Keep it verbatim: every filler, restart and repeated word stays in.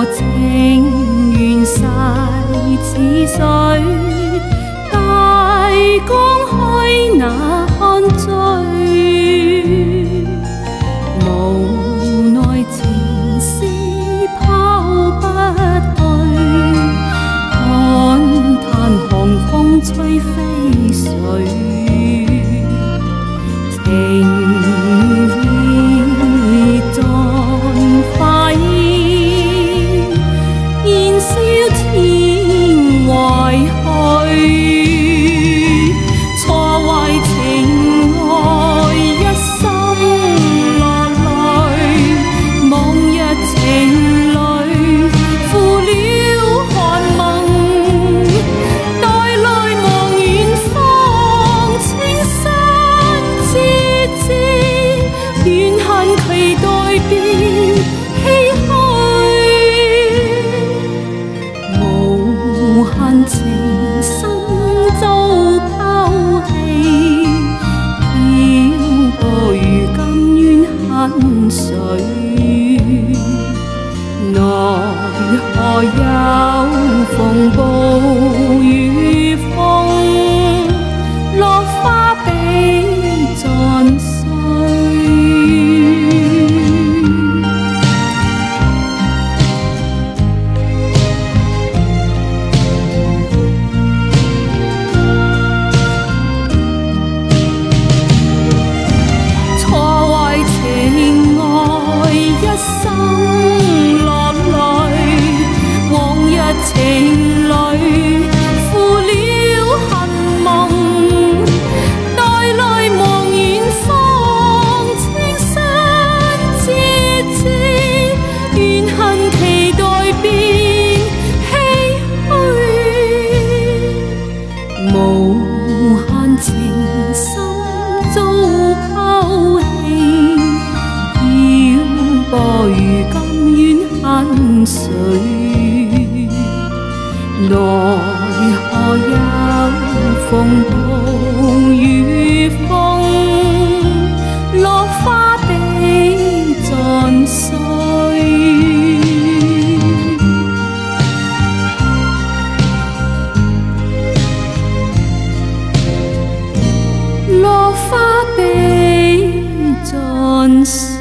我情願逝似水，大江開那看醉，無奈情絲拋不去，看嘆寒風吹飛水，情意盡化煙，燃燒天懷去。錯為情愛一心落淚，往日情侶負了寒盟，帶淚望遠方，青山之之，怨恨期待變唏噓，無限情深遭拋棄，漂泊如今冤恨誰？奈何有逢暴雨風，落花比盡碎。情愛一生落淚，往日情侶負了恨盟，帶淚望遠方，青山之之，怨恨期待變唏噓，無限情深遭拋棄，播如今冤恨誰？奈何有逢暴雨風，落花比盡碎，落花比盡碎。